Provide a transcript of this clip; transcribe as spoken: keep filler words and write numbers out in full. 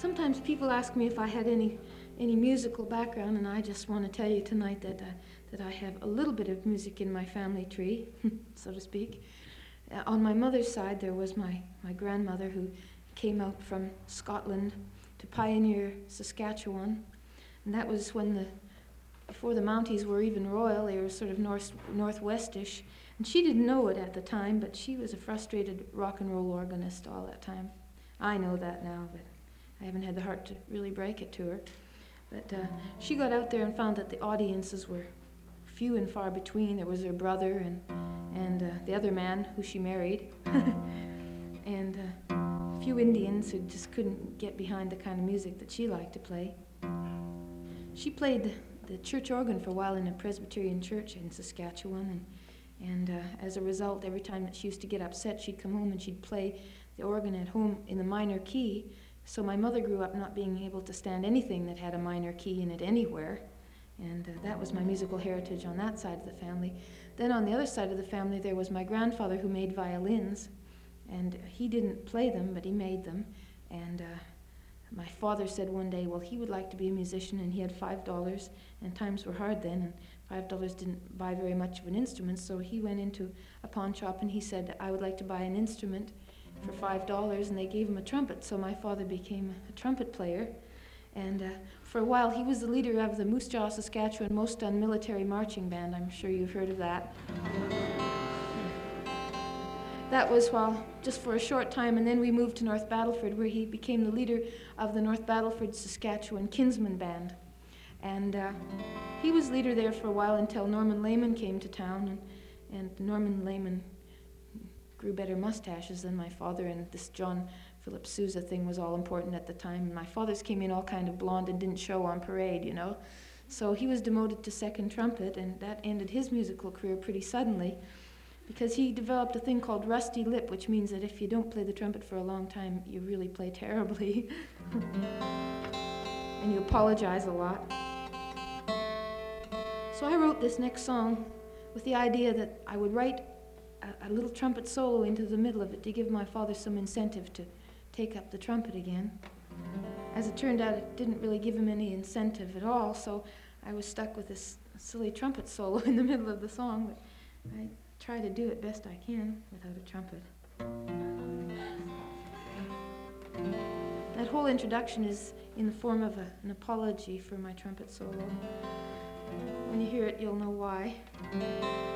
Sometimes people ask me if I had any any musical background, and I just want to tell you tonight that uh, that I have a little bit of music in my family tree, so to speak. Uh, on my mother's side, there was my, my grandmother who came out from Scotland to pioneer Saskatchewan, and that was when the before the Mounties were even royal. They were sort of north northwestish, and she didn't know it at the time, but she was a frustrated rock and roll organist all that time. I know that now, but I haven't had the heart to really break it to her. But uh, she got out there and found that the audiences were few and far between. There was her brother and and uh, the other man who she married, and uh, a few Indians who just couldn't get behind the kind of music that she liked to play. She played the, the church organ for a while in a Presbyterian church in Saskatchewan, and, and uh, as a result, every time that she used to get upset, she'd come home and she'd play the organ at home in the minor key. So my mother grew up not being able to stand anything that had a minor key in it anywhere, and uh, that was my musical heritage on that side of the family. Then on the other side of the family, there was my grandfather who made violins, and he didn't play them, but he made them. And uh, my father said one day, well, he would like to be a musician, and he had five dollars, and times were hard then, and five dollars didn't buy very much of an instrument, so he went into a pawn shop and he said, I would like to buy an instrument for five dollars, and they gave him a trumpet, so my father became a trumpet player. And uh, for a while, he was the leader of the Moose Jaw, Saskatchewan Most Done Military Marching Band. I'm sure you've heard of that. That was while just for a short time, and then we moved to North Battleford, where he became the leader of the North Battleford, Saskatchewan Kinsman Band. And uh, he was leader there for a while until Norman Lehman came to town, and, and Norman Lehman grew better mustaches than my father, and this John Philip Sousa thing was all important at the time. And my father's came in all kind of blonde and didn't show on parade, you know. So he was demoted to second trumpet, and that ended his musical career pretty suddenly, because he developed a thing called rusty lip, which means that if you don't play the trumpet for a long time, you really play terribly. And you apologize a lot. So I wrote this next song with the idea that I would write a, a little trumpet solo into the middle of it to give my father some incentive to take up the trumpet again. As it turned out, it didn't really give him any incentive at all, so I was stuck with this silly trumpet solo in the middle of the song, but I try to do it best I can without a trumpet. That whole introduction is in the form of a, an apology for my trumpet solo. When you hear it, you'll know why.